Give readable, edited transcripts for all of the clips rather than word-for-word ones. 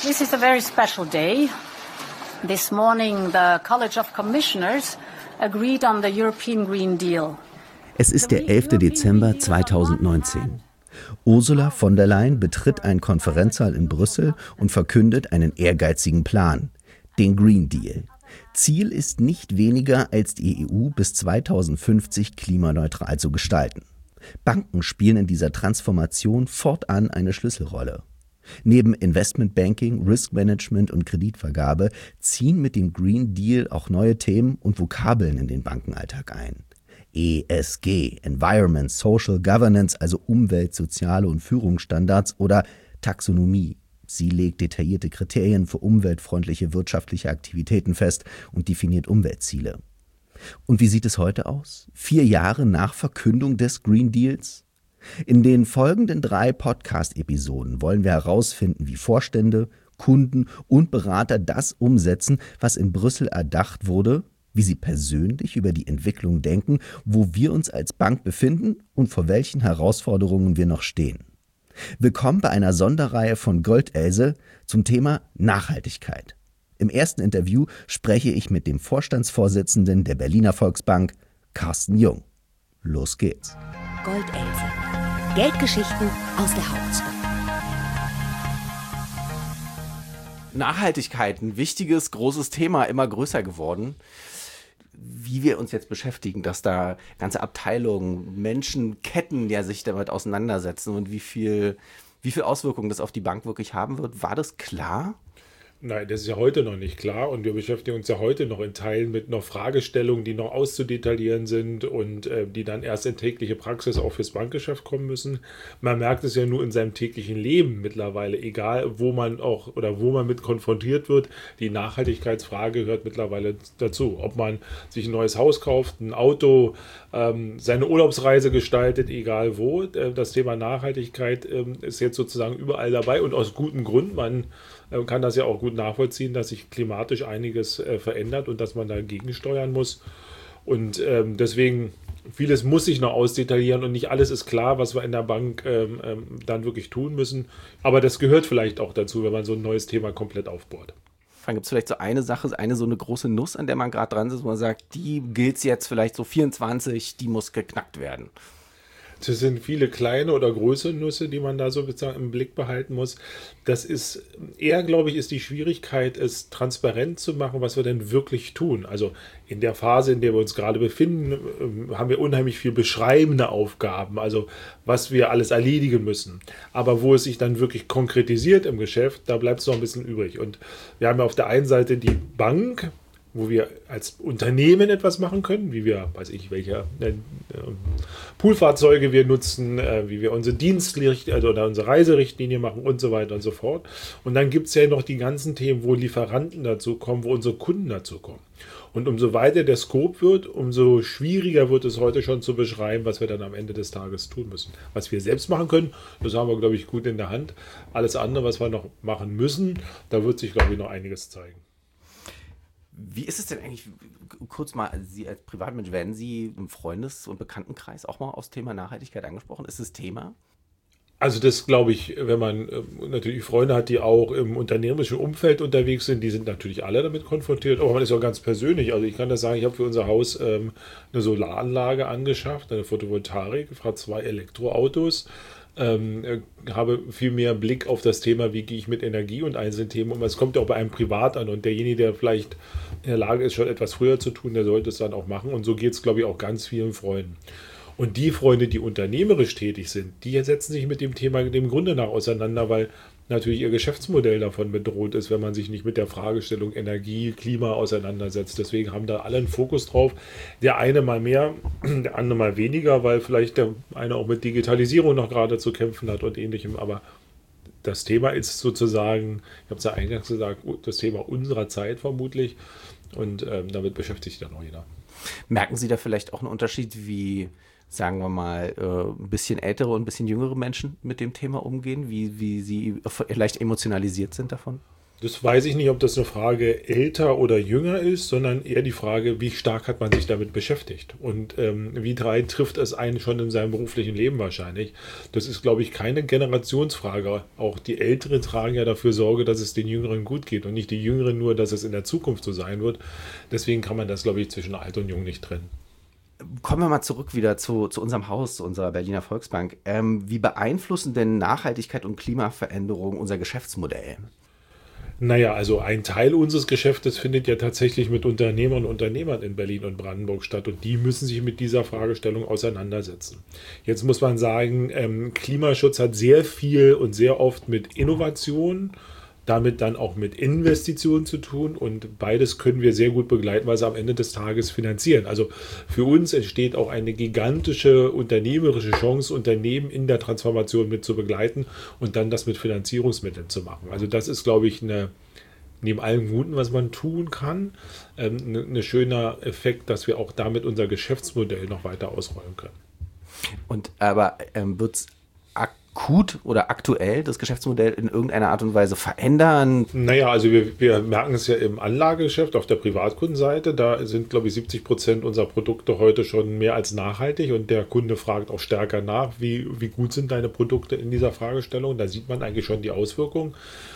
This is a very special day. This morning, the College of Commissioners agreed on the European Green Deal. Es ist der 11. Dezember 2019. Ursula von der Leyen betritt einen Konferenzsaal in Brüssel und verkündet einen ehrgeizigen Plan, den Green Deal. Ziel ist nicht weniger, als die EU bis 2050 klimaneutral zu gestalten. Banken spielen in dieser Transformation fortan eine Schlüsselrolle. Neben Investmentbanking, Riskmanagement und Kreditvergabe ziehen mit dem Green Deal auch neue Themen und Vokabeln in den Bankenalltag ein. ESG, Environment, Social Governance, also Umwelt, soziale und Führungsstandards, oder Taxonomie. Sie legt detaillierte Kriterien für umweltfreundliche wirtschaftliche Aktivitäten fest und definiert Umweltziele. Und wie sieht es heute aus? 4 Jahre nach Verkündung des Green Deals? In den folgenden 3 Podcast-Episoden wollen wir herausfinden, wie Vorstände, Kunden und Berater das umsetzen, was in Brüssel erdacht wurde, wie sie persönlich über die Entwicklung denken, wo wir uns als Bank befinden und vor welchen Herausforderungen wir noch stehen. Willkommen bei einer Sonderreihe von Goldelse zum Thema Nachhaltigkeit. Im ersten Interview spreche ich mit dem Vorstandsvorsitzenden der Berliner Volksbank, Carsten Jung. Los geht's. Goldelse. Geldgeschichten aus der Hauptstadt. Nachhaltigkeit, ein wichtiges, großes Thema, immer größer geworden. Wie wir uns jetzt beschäftigen, dass da ganze Abteilungen, Menschenketten ja sich damit auseinandersetzen und wie viel Auswirkungen das auf die Bank wirklich haben wird, war das klar? Nein, das ist ja heute noch nicht klar und wir beschäftigen uns ja heute noch in Teilen mit noch Fragestellungen, die noch auszudetaillieren sind und die dann erst in tägliche Praxis auch fürs Bankgeschäft kommen müssen. Man merkt es ja nur in seinem täglichen Leben mittlerweile, egal wo man auch oder wo man mit konfrontiert wird. Die Nachhaltigkeitsfrage gehört mittlerweile dazu. Ob man sich ein neues Haus kauft, ein Auto, seine Urlaubsreise gestaltet, egal wo. Das Thema Nachhaltigkeit ist jetzt sozusagen überall dabei und aus gutem Grund. Man kann das ja auch gut nachvollziehen, dass sich klimatisch einiges verändert und dass man dagegen steuern muss. Und deswegen, vieles muss sich noch ausdetaillieren und nicht alles ist klar, was wir in der Bank dann wirklich tun müssen. Aber das gehört vielleicht auch dazu, wenn man so ein neues Thema komplett aufbaut. Dann gibt es vielleicht so eine Sache, so eine große Nuss, an der man gerade dran ist, wo man sagt, die gilt jetzt vielleicht so 24, die muss geknackt werden. Das sind viele kleine oder größere Nüsse, die man da so im Blick behalten muss. Das ist eher, glaube ich, ist die Schwierigkeit, es transparent zu machen, was wir denn wirklich tun. Also in der Phase, in der wir uns gerade befinden, haben wir unheimlich viel beschreibende Aufgaben, also was wir alles erledigen müssen. Aber wo es sich dann wirklich konkretisiert im Geschäft, da bleibt es noch ein bisschen übrig. Und wir haben ja auf der einen Seite die Bank, wo wir als Unternehmen etwas machen können, wie wir, weiß ich, welche Poolfahrzeuge wir nutzen, wie wir unsere oder unsere Reiserichtlinie machen und so weiter und so fort. Und dann gibt es ja noch die ganzen Themen, wo Lieferanten dazu kommen, wo unsere Kunden dazu kommen. Und umso weiter der Scope wird, umso schwieriger wird es heute schon zu beschreiben, was wir dann am Ende des Tages tun müssen. Was wir selbst machen können, das haben wir, glaube ich, gut in der Hand. Alles andere, was wir noch machen müssen, da wird sich, glaube ich, noch einiges zeigen. Wie ist es denn eigentlich, kurz mal, Sie als Privatmensch, werden Sie im Freundes- und Bekanntenkreis auch mal aufs Thema Nachhaltigkeit angesprochen? Ist das Thema? Also das glaube ich, wenn man natürlich Freunde hat, die auch im unternehmerischen Umfeld unterwegs sind, die sind natürlich alle damit konfrontiert, aber man ist auch ganz persönlich. Also ich kann das sagen, ich habe für unser Haus eine Solaranlage angeschafft, eine Photovoltaik, fahre 2 Elektroautos, habe viel mehr Blick auf das Thema, wie gehe ich mit Energie und einzelnen Themen um. Es kommt ja auch bei einem privat an und derjenige, der vielleicht in der Lage ist, schon etwas früher zu tun, der sollte es dann auch machen und so geht es, glaube ich, auch ganz vielen Freunden. Und die Freunde, die unternehmerisch tätig sind, die setzen sich mit dem Thema dem Grunde nach auseinander, weil natürlich ihr Geschäftsmodell davon bedroht ist, wenn man sich nicht mit der Fragestellung Energie, Klima auseinandersetzt. Deswegen haben da alle einen Fokus drauf. Der eine mal mehr, der andere mal weniger, weil vielleicht der eine auch mit Digitalisierung noch gerade zu kämpfen hat und Ähnlichem. Aber das Thema ist sozusagen, ich habe es ja eingangs gesagt, das Thema unserer Zeit vermutlich. Und damit beschäftigt sich dann auch jeder. Merken Sie da vielleicht auch einen Unterschied, wie, sagen wir mal, ein bisschen ältere und ein bisschen jüngere Menschen mit dem Thema umgehen, wie sie vielleicht emotionalisiert sind davon? Das weiß ich nicht, ob das eine Frage älter oder jünger ist, sondern eher die Frage, wie stark hat man sich damit beschäftigt und wie trifft es einen schon in seinem beruflichen Leben wahrscheinlich. Das ist, glaube ich, keine Generationsfrage. Auch die Älteren tragen ja dafür Sorge, dass es den Jüngeren gut geht und nicht die Jüngeren nur, dass es in der Zukunft so sein wird. Deswegen kann man das, glaube ich, zwischen alt und jung nicht trennen. Kommen wir mal zurück wieder zu unserem Haus, zu unserer Berliner Volksbank. Wie beeinflussen denn Nachhaltigkeit und Klimaveränderung unser Geschäftsmodell? Naja, also ein Teil unseres Geschäftes findet ja tatsächlich mit Unternehmern und Unternehmern in Berlin und Brandenburg statt und die müssen sich mit dieser Fragestellung auseinandersetzen. Jetzt muss man sagen, Klimaschutz hat sehr viel und sehr oft mit Innovation, damit dann auch mit Investitionen zu tun und beides können wir sehr gut begleiten, weil sie am Ende des Tages finanzieren. Also für uns entsteht auch eine gigantische unternehmerische Chance, Unternehmen in der Transformation mit zu begleiten und dann das mit Finanzierungsmitteln zu machen. Also das ist, glaube ich, neben allem Guten, was man tun kann, ein schöner Effekt, dass wir auch damit unser Geschäftsmodell noch weiter ausrollen können. Und aber wird es akut oder aktuell das Geschäftsmodell in irgendeiner Art und Weise verändern? Naja, also wir merken es ja im Anlagegeschäft auf der Privatkundenseite. Da sind, glaube ich, 70% unserer Produkte heute schon mehr als nachhaltig und der Kunde fragt auch stärker nach, wie gut sind deine Produkte in dieser Fragestellung. Da sieht man eigentlich schon die Auswirkungen.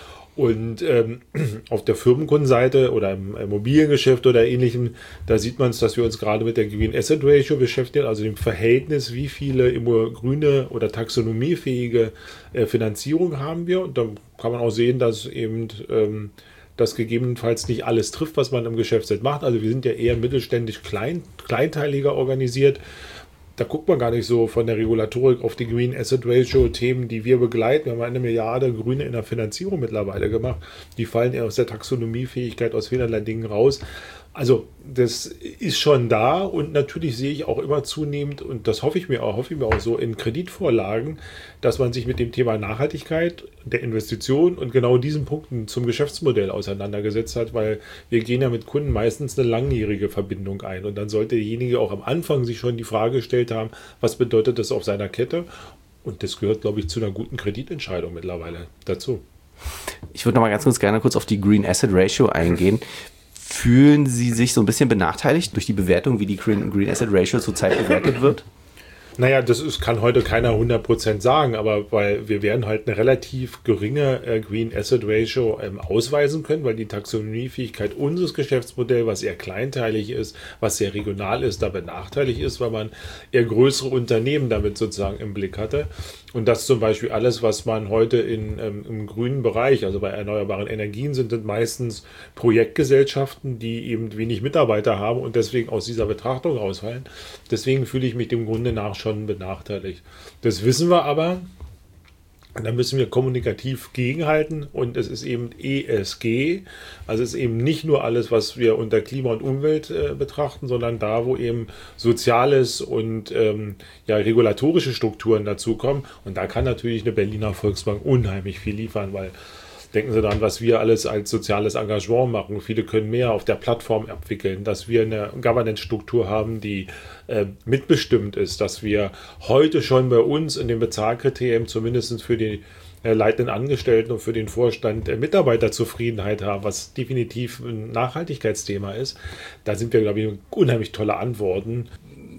Und auf der Firmenkundenseite oder im Immobiliengeschäft oder ähnlichem, da sieht man es, dass wir uns gerade mit der Green Asset Ratio beschäftigen, also dem Verhältnis, wie viele grüne oder taxonomiefähige Finanzierung haben wir. Und da kann man auch sehen, dass eben das gegebenenfalls nicht alles trifft, was man im Geschäft macht. Also wir sind ja eher mittelständisch kleinteiliger organisiert. Da guckt man gar nicht so von der Regulatorik auf die Green Asset Ratio Themen, die wir begleiten. Wir haben 1 Milliarde Grüne in der Finanzierung mittlerweile gemacht. Die fallen eher aus der Taxonomiefähigkeit aus vielerlei Dingen raus. Also das ist schon da und natürlich sehe ich auch immer zunehmend, und das hoffe ich mir auch so in Kreditvorlagen, dass man sich mit dem Thema Nachhaltigkeit, der Investition und genau diesen Punkten zum Geschäftsmodell auseinandergesetzt hat, weil wir gehen ja mit Kunden meistens eine langjährige Verbindung ein und dann sollte derjenige auch am Anfang sich schon die Frage gestellt haben, was bedeutet das auf seiner Kette, und das gehört, glaube ich, zu einer guten Kreditentscheidung mittlerweile dazu. Ich würde noch mal ganz gerne kurz auf die Green Asset Ratio eingehen. Fühlen Sie sich so ein bisschen benachteiligt durch die Bewertung, wie die Green Asset Ratio zurzeit bewertet wird? Naja, kann heute keiner 100% sagen, aber weil wir werden halt eine relativ geringe Green Asset Ratio ausweisen können, weil die Taxonomiefähigkeit unseres Geschäftsmodells, was eher kleinteilig ist, was sehr regional ist, da benachteiligt ist, weil man eher größere Unternehmen damit sozusagen im Blick hatte. Und das zum Beispiel alles, was man heute im grünen Bereich, also bei erneuerbaren Energien, sind meistens Projektgesellschaften, die eben wenig Mitarbeiter haben und deswegen aus dieser Betrachtung rausfallen. Deswegen fühle ich mich dem Grunde nach schon benachteiligt. Das wissen wir aber. Da müssen wir kommunikativ gegenhalten und es ist eben ESG, also es ist eben nicht nur alles, was wir unter Klima und Umwelt betrachten, sondern da, wo eben Soziales und regulatorische Strukturen dazukommen, und da kann natürlich eine Berliner Volksbank unheimlich viel liefern, weil denken Sie daran, was wir alles als soziales Engagement machen. Viele können mehr auf der Plattform abwickeln, dass wir eine Governance-Struktur haben, die mitbestimmt ist, dass wir heute schon bei uns in den Bezahlkriterien zumindest für die leitenden Angestellten und für den Vorstand Mitarbeiterzufriedenheit haben, was definitiv ein Nachhaltigkeitsthema ist. Da sind wir, glaube ich, unheimlich tolle Antworten.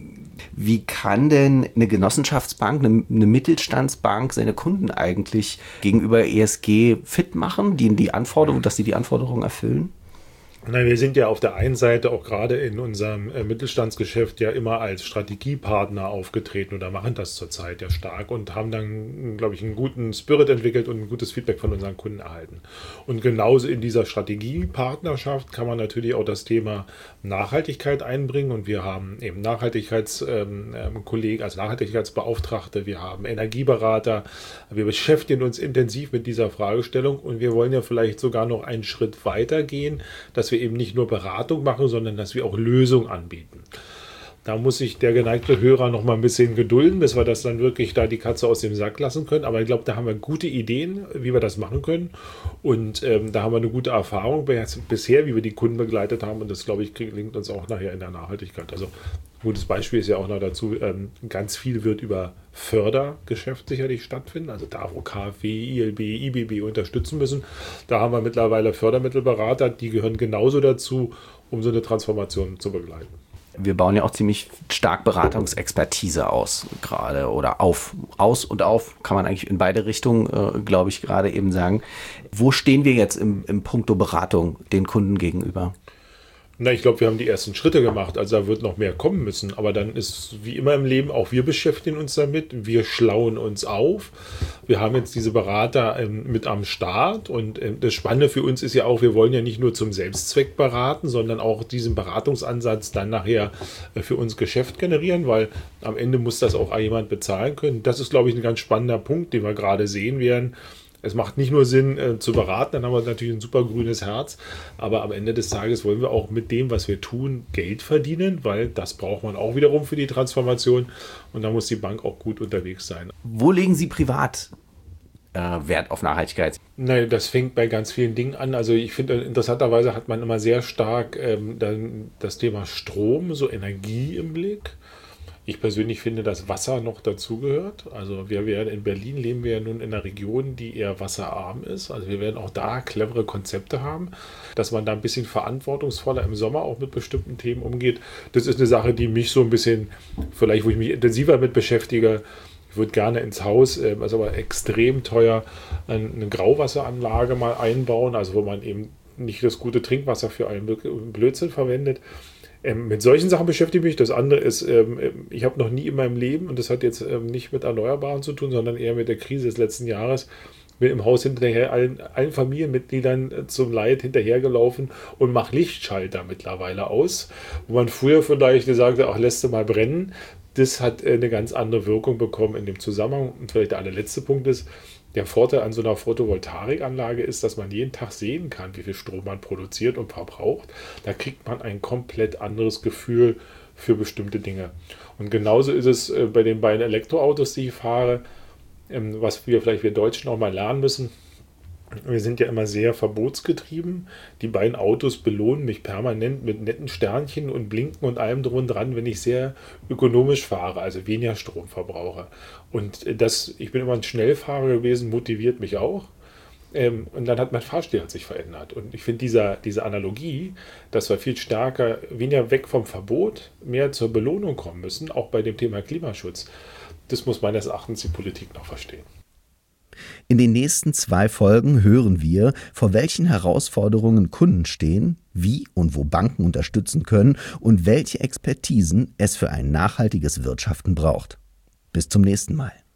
Wie kann denn eine Genossenschaftsbank, eine Mittelstandsbank seine Kunden eigentlich gegenüber ESG fit machen, dass sie die Anforderungen erfüllen? Nein, wir sind ja auf der einen Seite auch gerade in unserem Mittelstandsgeschäft ja immer als Strategiepartner aufgetreten oder machen das zurzeit ja stark und haben dann, glaube ich, einen guten Spirit entwickelt und ein gutes Feedback von unseren Kunden erhalten. Und genauso in dieser Strategiepartnerschaft kann man natürlich auch das Thema Nachhaltigkeit einbringen und wir haben eben Nachhaltigkeitskollegen, also Nachhaltigkeitsbeauftragte, wir haben Energieberater, wir beschäftigen uns intensiv mit dieser Fragestellung und wir wollen ja vielleicht sogar noch einen Schritt weiter gehen, dass wir eben nicht nur Beratung machen, sondern dass wir auch Lösungen anbieten. Da muss sich der geneigte Hörer noch mal ein bisschen gedulden, bis wir das dann wirklich da die Katze aus dem Sack lassen können. Aber ich glaube, da haben wir gute Ideen, wie wir das machen können. Und da haben wir eine gute Erfahrung bisher, wie wir die Kunden begleitet haben. Und das, glaube ich, gelingt uns auch nachher in der Nachhaltigkeit. Also ein gutes Beispiel ist ja auch noch dazu, ganz viel wird über Fördergeschäft sicherlich stattfinden. Also da, wo KfW, ILB, IBB unterstützen müssen, da haben wir mittlerweile Fördermittelberater, die gehören genauso dazu, um so eine Transformation zu begleiten. Wir bauen ja auch ziemlich stark Beratungsexpertise aus gerade oder auf. Aus und auf kann man eigentlich in beide Richtungen, glaube ich, gerade eben sagen. Wo stehen wir jetzt im Punkto Beratung den Kunden gegenüber? Na, ich glaube, wir haben die ersten Schritte gemacht, also da wird noch mehr kommen müssen, aber dann ist wie immer im Leben, auch wir beschäftigen uns damit, wir schlauen uns auf, wir haben jetzt diese Berater mit am Start und das Spannende für uns ist ja auch, wir wollen ja nicht nur zum Selbstzweck beraten, sondern auch diesen Beratungsansatz dann nachher für uns Geschäft generieren, weil am Ende muss das auch jemand bezahlen können. Das ist, glaube ich, ein ganz spannender Punkt, den wir gerade sehen werden. Es macht nicht nur Sinn zu beraten, dann haben wir natürlich ein super grünes Herz, aber am Ende des Tages wollen wir auch mit dem, was wir tun, Geld verdienen, weil das braucht man auch wiederum für die Transformation und da muss die Bank auch gut unterwegs sein. Wo legen Sie privat Wert auf Nachhaltigkeit? Nein, das fängt bei ganz vielen Dingen an. Also ich finde, interessanterweise hat man immer sehr stark dann das Thema Strom, so Energie im Blick. Ich persönlich finde, dass Wasser noch dazugehört. Also in Berlin leben wir ja nun in einer Region, die eher wasserarm ist. Also wir werden auch da clevere Konzepte haben, dass man da ein bisschen verantwortungsvoller im Sommer auch mit bestimmten Themen umgeht. Das ist eine Sache, die mich so ein bisschen, vielleicht wo ich mich intensiver mit beschäftige. Ich würde gerne ins Haus, ist aber extrem teuer, eine Grauwasseranlage mal einbauen, also wo man eben nicht das gute Trinkwasser für allen Blödsinn verwendet. Mit solchen Sachen beschäftige ich mich. Das andere ist, ich habe noch nie in meinem Leben, und das hat jetzt nicht mit Erneuerbaren zu tun, sondern eher mit der Krise des letzten Jahres, bin im Haus hinterher allen Familienmitgliedern zum Leid hinterhergelaufen und mache Lichtschalter mittlerweile aus. Wo man früher vielleicht gesagt hat, ach, lässt du mal brennen. Das hat eine ganz andere Wirkung bekommen in dem Zusammenhang. Und vielleicht der allerletzte Punkt ist, der Vorteil an so einer Photovoltaikanlage ist, dass man jeden Tag sehen kann, wie viel Strom man produziert und verbraucht. Da kriegt man ein komplett anderes Gefühl für bestimmte Dinge. Und genauso ist es bei den beiden Elektroautos, die ich fahre, was wir Deutschen auch mal lernen müssen. Wir sind ja immer sehr verbotsgetrieben. Die beiden Autos belohnen mich permanent mit netten Sternchen und Blinken und allem drum und dran, wenn ich sehr ökonomisch fahre, also weniger Strom verbrauche. Und ich bin immer ein Schnellfahrer gewesen, motiviert mich auch. Und dann hat mein Fahrstil sich verändert. Und ich finde diese Analogie, dass wir viel stärker, weniger weg vom Verbot, mehr zur Belohnung kommen müssen, auch bei dem Thema Klimaschutz, das muss meines Erachtens die Politik noch verstehen. In den nächsten 2 Folgen hören wir, vor welchen Herausforderungen Kunden stehen, wie und wo Banken unterstützen können und welche Expertisen es für ein nachhaltiges Wirtschaften braucht. Bis zum nächsten Mal.